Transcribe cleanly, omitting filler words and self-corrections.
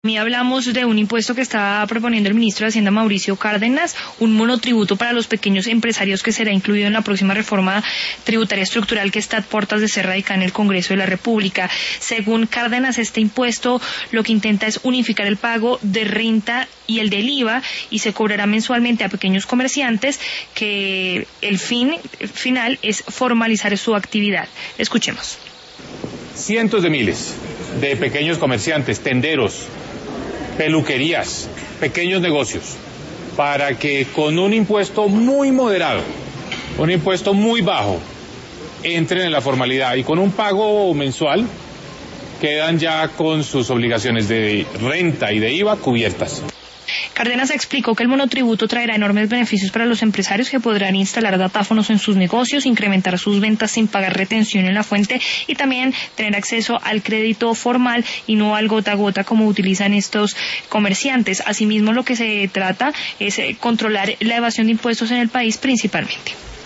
Hablamos de un impuesto que está proponiendo el ministro de Hacienda, Mauricio Cárdenas, un monotributo para los pequeños empresarios que será incluido en la próxima reforma tributaria estructural que está a puertas de ser radicada en el Congreso de la República. Según Cárdenas, este impuesto lo que intenta es unificar el pago de renta y el del IVA y se cobrará mensualmente a pequeños comerciantes, que el fin final es formalizar su actividad. Escuchemos. Cientos de miles de pequeños comerciantes, tenderos, peluquerías, pequeños negocios, para que con un impuesto muy moderado, un impuesto muy bajo, entren en la formalidad y con un pago mensual quedan ya con sus obligaciones de renta y de IVA cubiertas. Cárdenas explicó que el monotributo traerá enormes beneficios para los empresarios que podrán instalar datáfonos en sus negocios, incrementar sus ventas sin pagar retención en la fuente y también tener acceso al crédito formal y no al gota a gota como utilizan estos comerciantes. Asimismo, lo que se trata es controlar la evasión de impuestos en el país principalmente.